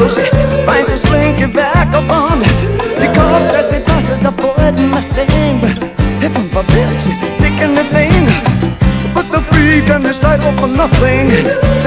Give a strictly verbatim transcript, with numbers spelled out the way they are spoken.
She finds her slinking vagabond because as he passes the Ford Mustang, but heaven forbid she's taking the thing. But the freak and the sidewalk for nothing.